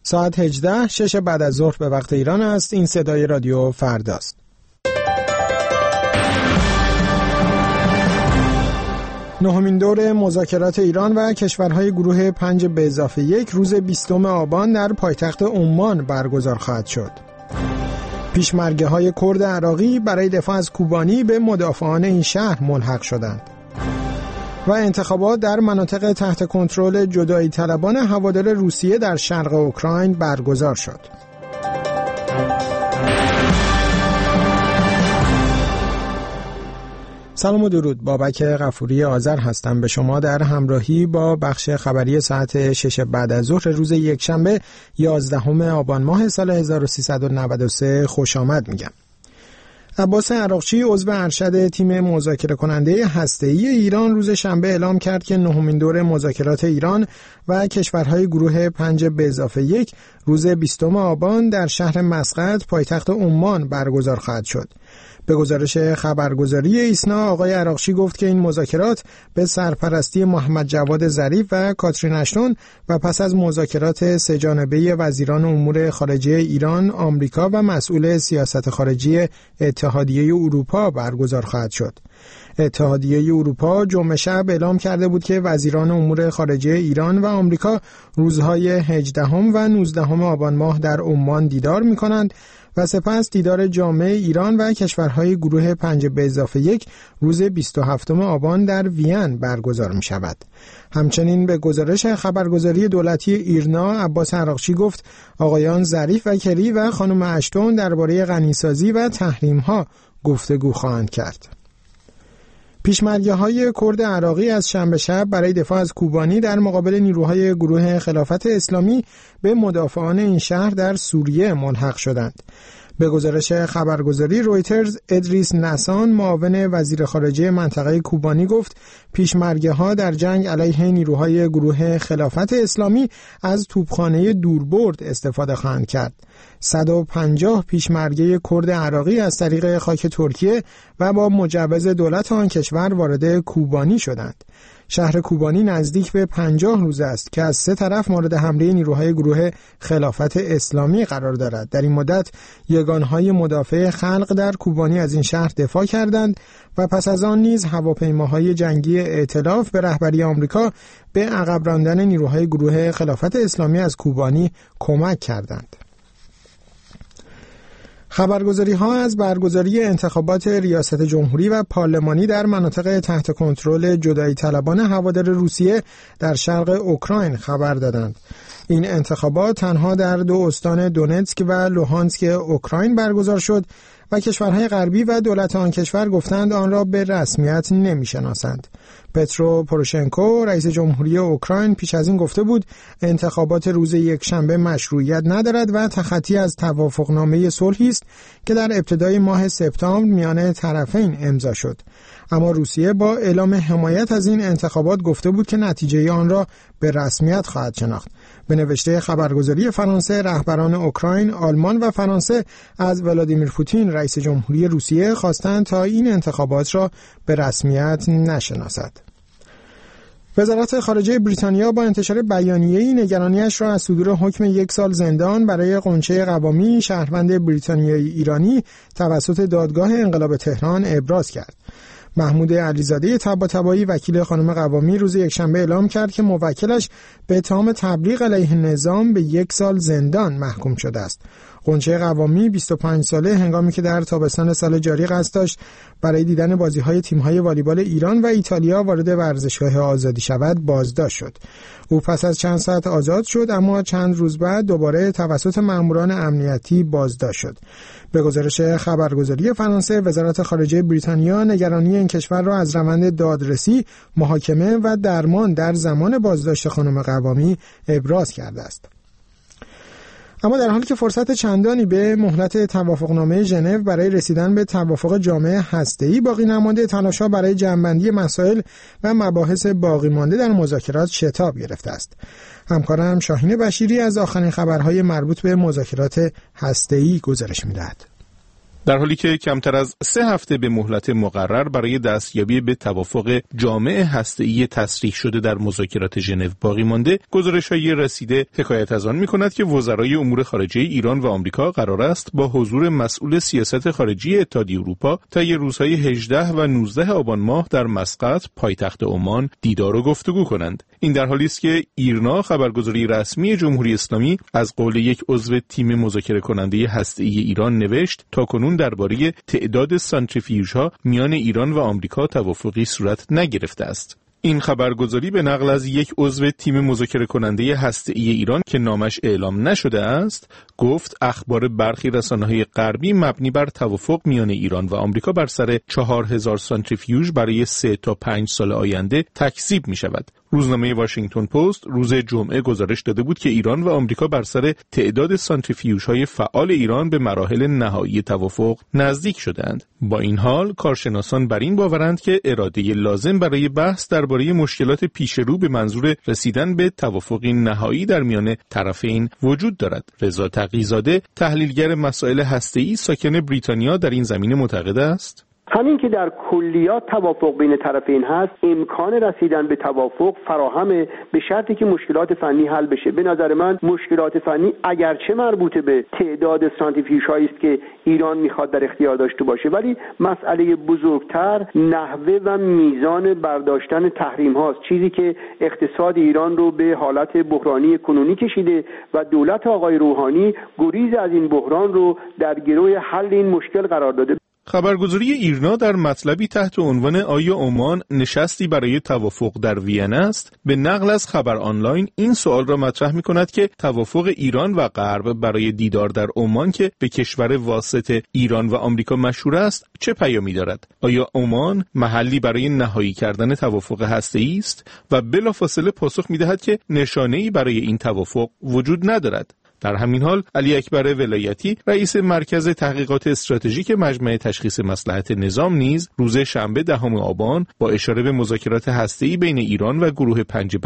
ساعت 18 6 بعد از ظهر به وقت ایران است. این صدای رادیو فرداست. نهمین دور مذاکرات ایران و کشورهای گروه 5+1 روز 20 آبان در پایتخت عمان برگزار خواهد شد. پیشمرگه‌های کرد عراقی برای دفاع از کوبانی به مدافعان این شهر ملحق شدند. و انتخابات در مناطق تحت کنترل جدایی طلبان هوادار روسیه در شرق اوکراین برگزار شد. سلام و درود، بابک غفوری آذر هستم. به شما در همراهی با بخش خبری ساعت 6 بعد از ظهر روز یکشنبه 11 آبان ماه سال 1393 خوش آمد میگم. عباس عراقچی عضو ارشد تیم مذاکره کننده هسته‌ای ایران روز شنبه اعلام کرد که نهمین دور مذاکرات ایران و کشورهای گروه 5+1 روز 20 آبان در شهر مسقط پایتخت عمان برگزار خواهد شد. به گزارش خبرگزاری ایسنا آقای عراقچی گفت که این مذاکرات به سرپرستی محمد جواد ظریف و کاترین اشتون و پس از مذاکرات سه‌جانبه وزیران امور خارجه ایران، آمریکا و مسئول سیاست خارجی اتحادیه اروپا برگزار خواهد شد. اتحادیه اروپا جمعه شب اعلام کرده بود که وزیران امور خارجه ایران و آمریکا روزهای 18 و 19 آبان ماه در عمان دیدار می‌کنند و سپس دیدار جامع ایران و کشورهای گروه 5+1 روز 27 آبان در وین برگزار می شود. همچنین به گزارش خبرگزاری دولتی ایرنا عباس عراقچی گفت آقایان ظریف و کری و خانم اشتون درباره غنیسازی و تحریم‌ها گفتگو خواهند کرد. پیشمرگه‌های کرد عراقی از شنبه شب برای دفاع از کوبانی در مقابل نیروهای گروه خلافت اسلامی به مدافعان این شهر در سوریه ملحق شدند. به گزارش خبرگزاری رویترز ادریس نسان معاون وزیر خارجه منطقه کوبانی گفت پیشمرگه‌ها در جنگ علیه نیروهای گروه خلافت اسلامی از توپخانه دوربرد استفاده خواهند کرد. 150 پیشمرگه کرد عراقی از طریق خاک ترکیه و با مجوز دولت آن کشور وارد کوبانی شدند. شهر کوبانی نزدیک به 50 روز است که از 3 طرف مورد حمله نیروهای گروه خلافت اسلامی قرار دارد. در این مدت یگانهای مدافع خلق در کوبانی از این شهر دفاع کردند و پس از آن نیز هواپیماهای جنگی ائتلاف به رهبری آمریکا به عقب راندن نیروهای گروه خلافت اسلامی از کوبانی کمک کردند. خبرگزاری‌ها از برگزاری انتخابات ریاست جمهوری و پارلمانی در مناطق تحت کنترل جدایی طلبان هوادار روسیه در شرق اوکراین خبر دادند. این انتخابات تنها در 2 استان دونتسک و لوهانسک اوکراین برگزار شد و کشورهای غربی و دولت آن کشور گفتند آن را به رسمیت نمی‌شناسند. پترو پوروشنکو رئیس جمهوری اوکراین پیش از این گفته بود انتخابات روز یکشنبه مشروعیت ندارد و تخطی از توافقنامه صلحی است که در ابتدای ماه سپتامبر میان طرفین امضا شد. اما روسیه با اعلام حمایت از این انتخابات گفته بود که نتیجه آن را به رسمیت خواهد شناخت. به نوشته خبرگزاری فرانسه رهبران اوکراین، آلمان و فرانسه از ولادیمیر پوتین رئیس جمهوری روسیه خواستند تا این انتخابات را به رسمیت نشناسد. وزارت خارجه بریتانیا با انتشار بیانیه‌ای نگرانیش را از صدور حکم 1 سال زندان برای غنچه قوامی شهروند بریتانیایی ایرانی توسط دادگاه انقلاب تهران ابراز کرد. محمود علیزاده طباطبایی وکیل خانم قوامی روز یکشنبه اعلام کرد که موکلش به اتهام تبلیغ علیه نظام به 1 سال زندان محکوم شده است. غنچه قوامی 25 ساله هنگامی که در تابستان سال جاری قصد داشت برای دیدن بازی‌های تیم‌های والیبال ایران و ایتالیا وارد ورزشگاه آزادی شود بازداشت شد. او پس از چند ساعت آزاد شد اما چند روز بعد دوباره توسط ماموران امنیتی بازداشت شد. به گزارش خبرگزاری فرانسه وزارت خارجه بریتانیا نگرانی این کشور را از روند دادرسی، محاکمه و درمان در زمان بازداشت خانم قوامی ابراز کرده است. اما در حالی که فرصت چندانی به مهلت توافقنامه ژنو برای رسیدن به توافق جامع هسته‌ای باقی نمانده، تلاش‌ها برای جمع‌بندی مسائل و مباحث باقی مانده در مذاکرات شتاب گرفته است. همکارم شاهین بشیری از آخرین خبرهای مربوط به مذاکرات هسته‌ای گزارش می‌دهد. در حالی که کمتر از 3 هفته به مهلت مقرر برای دستیابی به توافق جامع هسته‌ای تصریح شده در مذاکرات ژنو باقی مانده، گزارش‌های رسیده حکایت از آن می‌کند که وزرای امور خارجه ایران و آمریکا قرار است با حضور مسئول سیاست خارجی اتحادیه اروپا طی روزهای 18 و 19 آبان ماه در مسقط، پایتخت عمان، دیدار و گفتگو کنند. این در حالی است که ایرنا، خبرگزاری رسمی جمهوری اسلامی، از قول یک عضو تیم مذاکره کننده هسته‌ای ایران نوشت تاکنون درباره تعداد سانتریفیوژها میان ایران و آمریکا توافقی صورت نگرفته است. این خبرگزاری به نقل از یک عضو تیم مذاکره کننده هسته‌ای ایران که نامش اعلام نشده است، گفت اخبار برخی رسانه‌های غربی مبنی بر توافق میان ایران و آمریکا بر سر 4000 سانتریفیوژ برای 3 تا 5 سال آینده تکذیب می‌شود. روزنامه واشنگتن پست روز جمعه گزارش داده بود که ایران و آمریکا بر سر تعداد سانتریفیوژهای فعال ایران به مراحل نهایی توافق نزدیک شدند. با این حال کارشناسان بر این باورند که اراده لازم برای بحث درباره مشکلات پیش رو به منظور رسیدن به توافقی نهایی در میان طرفین وجود دارد. رضا تقی‌زاده، تحلیلگر مسائل هسته‌ای ساکن بریتانیا، در این زمینه معتقد است: همین که در کلیات توافق بین طرفین هست، امکان رسیدن به توافق فراهمه، به شرطی که مشکلات فنی حل بشه. به نظر من مشکلات فنی اگرچه مربوط به تعداد سانتریفیوژهایی است که ایران میخواد در اختیار داشته باشه، ولی مسئله بزرگتر نحوه و میزان برداشتن تحریم هاست، چیزی که اقتصاد ایران رو به حالت بحرانی کنونی کشیده و دولت آقای روحانی گریز از این بحران رو در گروه حل این مشکل قرار داده. خبرگزاری ایرنا در مطلبی تحت عنوان آیا عمان نشستی برای توافق در وین است، به نقل از خبر آنلاین این سوال را مطرح می‌کند که توافق ایران و غرب برای دیدار در عمان که به کشور واسط ایران و آمریکا مشهور است چه پیامی دارد؟ آیا عمان محلی برای نهایی کردن توافق هسته‌ای است؟ و بلافاصله پاسخ می‌دهد که نشانه‌ای برای این توافق وجود ندارد. در همین حال علی اکبر ولایتی، رئیس مرکز تحقیقات استراتژیک مجمع تشخیص مصلحت نظام، نیز روز شنبه 10 آبان با اشاره به مذاکرات هسته‌ای بین ایران و گروه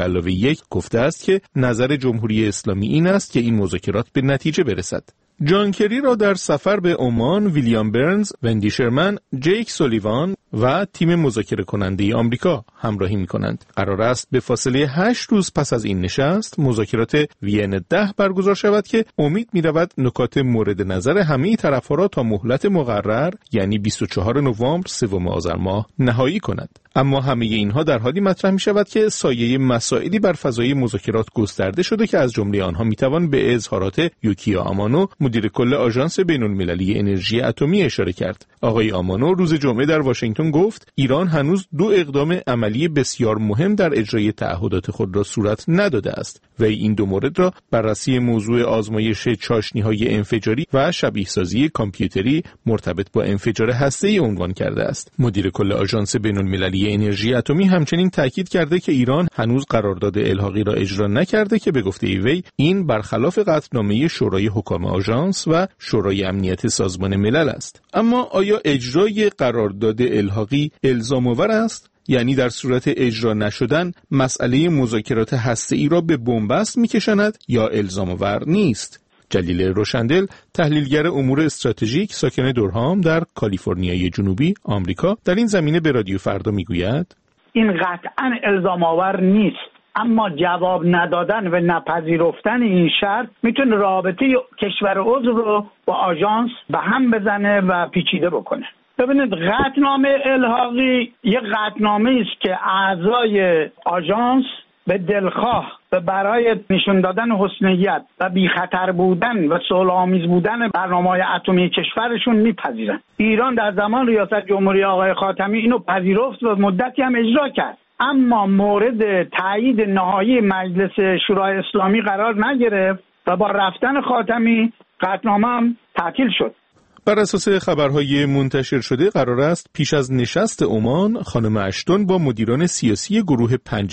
5+1 گفته است که نظر جمهوری اسلامی این است که این مذاکرات به نتیجه برسد. جان کری را در سفر به عمان ویلیام برنز، وندی شرمن، جیک سولیوان و تیم مذاکره کننده آمریکا همراهی می‌کنند. قرار است به فاصله 8 روز پس از این نشست مذاکرات وین 10 برگزار شود که امید می‌رود نکات مورد نظر همه طرف‌ها را تا مهلت مقرر، یعنی 24 نوامبر 3 آذر ماه نهایی کند. اما همه اینها در حالی مطرح می شود که سایه مسائلی بر فضای مذاکرات گسترده شده که از جمله آنها می توان به اظهارات یوکیا آمانو، مدیر کل آژانس بین‌المللی انرژی اتمی اشاره کرد. آقای آمانو روز جمعه در واشنگتن گفت ایران هنوز 2 اقدام عملی بسیار مهم در اجرای تعهدات خود را صورت نداده است و این 2 مورد را بررسی موضوع آزمایش چاشنی‌های انفجاری و شبیه‌سازی کامپیوتری مرتبط با انفجار هسته‌ای عنوان کرده است. مدیر کل آژانس بین‌المللی انرژی اتمی همچنین تاکید کرده که ایران هنوز قرارداد الحاقی را اجرا نکرده که به گفته وی این برخلاف قطعنامه شورای حکام آژانس و شورای امنیت سازمان ملل است. اما آیا اجرای قرارداد الحاقی الزام‌آور است؟ یعنی در صورت اجرا نشدن مسئله مذاکرات هسته‌ای را به بنبست می‌کشاند یا الزام‌آور نیست؟ جلیل روشندل، تحلیلگر امور استراتژیک ساکن دورهام در کالیفرنیای جنوبی آمریکا، در این زمینه به رادیو فردا میگوید این قطعاً الزام آور نیست، اما جواب ندادن و نپذیرفتن این شرط میتونه رابطه کشور عضو رو با آژانس به هم بزنه و پیچیده بکنه. ببینید، قطعنامه الحاقی یک قطعنامه است که اعضای آژانس به دلخواه و برای نشون دادن حسنیت و بی خطر بودن و صلح‌آمیز بودن برنامه‌های اتمی کشورشون میپذیرن. ایران در زمان ریاست جمهوری آقای خاتمی اینو پذیرفت و مدتی هم اجرا کرد، اما مورد تایید نهایی مجلس شورای اسلامی قرار نگرفت و با رفتن خاتمی قطعنامه هم تعطیل شد. بر اساس خبرهای منتشر شده قرار است پیش از نشست عمان خانم اشتون با مدیران سیاسی گروه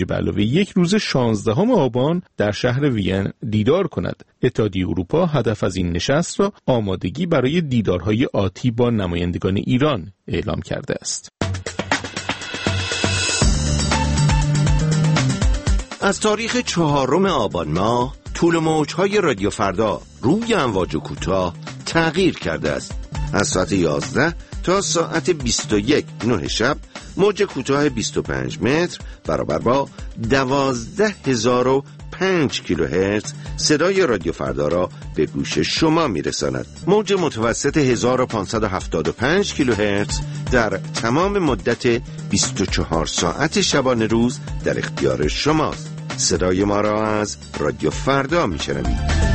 5+1 روز 16 آبان در شهر وین دیدار کند. اتحادیه اروپا هدف از این نشست را آمادگی برای دیدارهای آتی با نمایندگان ایران اعلام کرده است. از تاریخ 4 آبان ماه طول موج‌های رادیو فردا روی امواج کوتاه تغییر کرده است. از ساعت 11 تا ساعت 21 9 شب موج کوتاه 25 متر برابر با 12005 کیلوهرتز صدای رادیو فردا را به گوش شما میرساند. موج متوسط 1575 کیلوهرتز در تمام مدت 24 ساعت شبانه روز در اختیار شماست. صدای ما را از رادیو فردا میشنوید.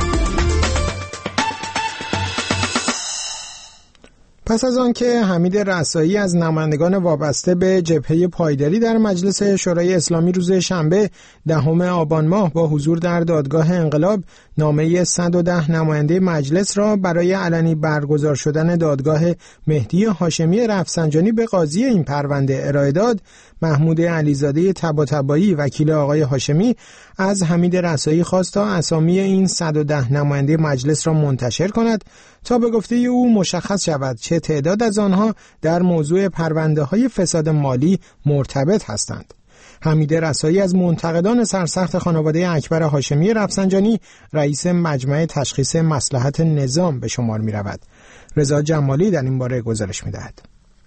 پس از آن که حمید رسایی از نمایندگان وابسته به جبهه پایداری در مجلس شورای اسلامی روز شنبه 10 آبان ماه با حضور در دادگاه انقلاب نامه 110 نماینده مجلس را برای علنی برگزار شدن دادگاه مهدی هاشمی رفسنجانی به قاضی این پرونده ارائه داد، محمود علیزاده طباطبایی وکیل آقای هاشمی از حمید رسایی خواست تا اسامی این 110 نماینده مجلس را منتشر کند تا به گفته او مشخص شود چه تعداد از آنها در موضوع پرونده‌های فساد مالی مرتبط هستند. حمید رسایی از منتقدان سرسخت خانواده اکبر هاشمی رفسنجانی رئیس مجمع تشخیص مصلحت نظام به شمار می رود. رضا جمالی در این باره گزارش می دهد.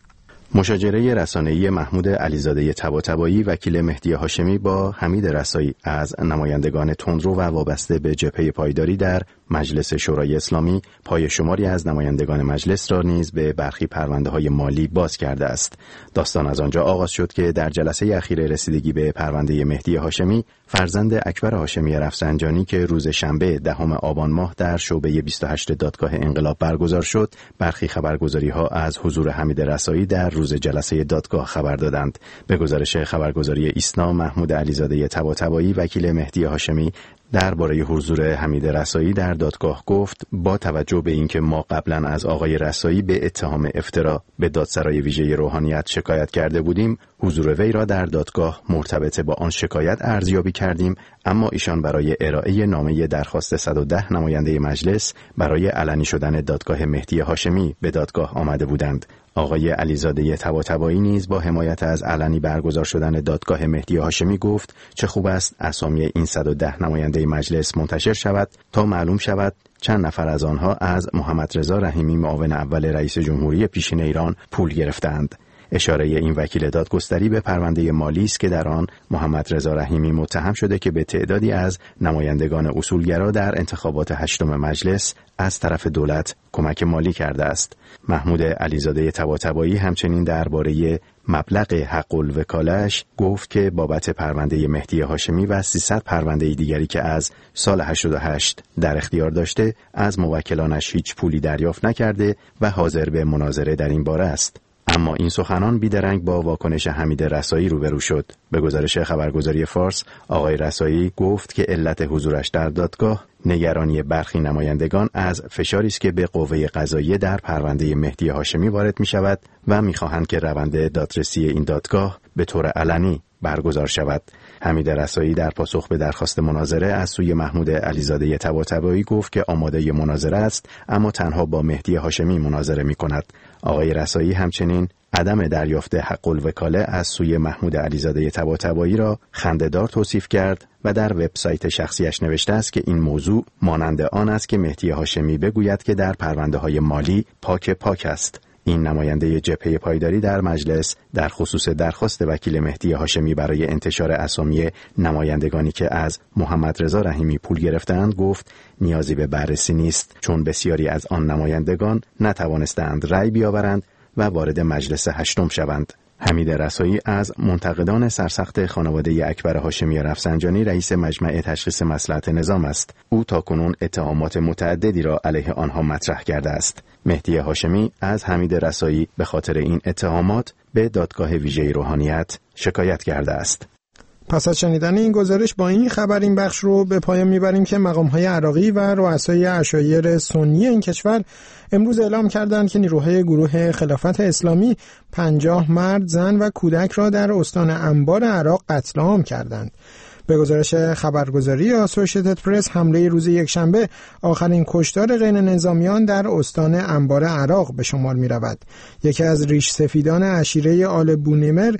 مشاجره رسانه‌ای محمود علیزاده طباطبایی وکیل مهدی هاشمی با حمید رسایی از نمایندگان تندرو و وابسته به جبهه پایداری در مجلس شورای اسلامی پای شماری از نمایندگان مجلس را نیز به برخی پرونده‌های مالی باز کرده است. داستان از آنجا آغاز شد که در جلسه اخیر رسیدگی به پرونده مهدی هاشمی، فرزند اکبر هاشمی رفسنجانی که روز شنبه 10 آبان ماه در شعبه 28 دادگاه انقلاب برگزار شد، برخی خبرگزاری‌ها از حضور حمید رسایی در روز جلسه دادگاه خبر دادند. به گزارش خبرگزاری ایسنا، محمود علیزاده طباطبایی وکیل مهدی هاشمی درباره حضور حمید رسایی در دادگاه گفت: با توجه به اینکه ما قبلا از آقای رسایی به اتهام افترا به دادسرای ویژه روحانیت شکایت کرده بودیم، حضور وی را در دادگاه مرتبط با آن شکایت ارزیابی کردیم، اما ایشان برای ارائه نامه درخواست 110 نماینده مجلس برای علنی شدن دادگاه مهدی هاشمی به دادگاه آمده بودند. آقای علیزاده طباطبایی نیز با حمایت از علنی برگزار شدن دادگاه مهدی هاشمی گفت چه خوب است اسامی این 110 نماینده مجلس منتشر شود تا معلوم شود چند نفر از آنها از محمد رضا رحیمی معاون اول رئیس جمهوری پیشین ایران پول گرفتند. اشاره این وکیل دادگستری به پرونده مالی است که در آن محمد رضا رحیمی متهم شده که به تعدادی از نمایندگان اصولگرا در انتخابات 8 مجلس از طرف دولت کمک مالی کرده است. محمود علیزاده طباطبایی همچنین درباره مبلغ حق الوکاله‌اش گفت که بابت پرونده مهدی هاشمی و 300 پرونده دیگری که از سال 88 در اختیار داشته از موکلانش هیچ پولی دریافت نکرده و حاضر به مناظره در این باره است. اما این سخنان بیدرنگ با واکنش حمید رسایی روبرو شد. به گزارش خبرگزاری فارس، آقای رسایی گفت که علت حضورش در دادگاه نگرانی برخی نمایندگان از فشاری است که به قوه قضاییه در پرونده مهدی هاشمی وارد می شود و می خواهند که روند دادرسی این دادگاه به طور علنی برگزار شود. حمید رسایی در پاسخ به درخواست مناظره از سوی محمود علیزاده طباطبایی گفت که آماده مناظره است، اما تنها با مهدی هاشمی مناظره می کند. آقای رسایی همچنین عدم دریافت حق الوکاله از سوی محمود علیزاده طباطبایی را خنده‌دار توصیف کرد و در وبسایت شخصیش نوشته است که این موضوع مانند آن است که مهدی هاشمی بگوید که در پرونده‌های مالی پاک است. این نماینده جبهه پایداری در مجلس در خصوص درخواست وکیل مهدی هاشمی برای انتشار اسامی نمایندگانی که از محمد رضا رحیمی پول گرفتند گفت نیازی به بررسی نیست، چون بسیاری از آن نمایندگان نتوانستند رأی بیاورند و وارد مجلس 8 شوند. حمید رسایی از منتقدان سرسخت خانواده اکبر هاشمی رفسنجانی رئیس مجمع تشخیص مصلحت نظام است. او تاکنون اتهامات متعددی را علیه آنها مطرح کرده است. مهدی هاشمی از حمید رسایی به خاطر این اتهامات به دادگاه ویژه روحانیت شکایت کرده است. پس از شنیدن این گزارش با این خبر این بخش رو به پایان میبریم که مقام‌های عراقی و رؤسای عشایر سنی این کشور امروز اعلام کردند که نیروهای گروه خلافت اسلامی 50 مرد، زن و کودک را در استان انبار عراق قتل عام کردند. به گزارش خبرگزاری آسوشیتد پرس، حمله روز یکشنبه آخرین کشتار غیر نظامیان در استان انبار عراق به شمار می رود. یکی از ریش سفیدان عشیره آل بونیمر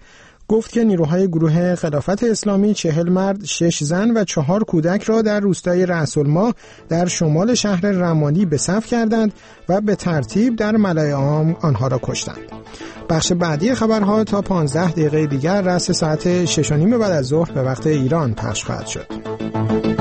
گفت که نیروهای گروه خلافت اسلامی 40 مرد، 6 زن و 4 کودک را در روستای رأس الماه در شمال شهر رمادی به صف کردند و به ترتیب در ملأ عام آنها را کشتند. بخش بعدی خبرها تا 15 دقیقه دیگر رأس ساعت 6:30 بعد از ظهر به وقت ایران پخش خواهد شد.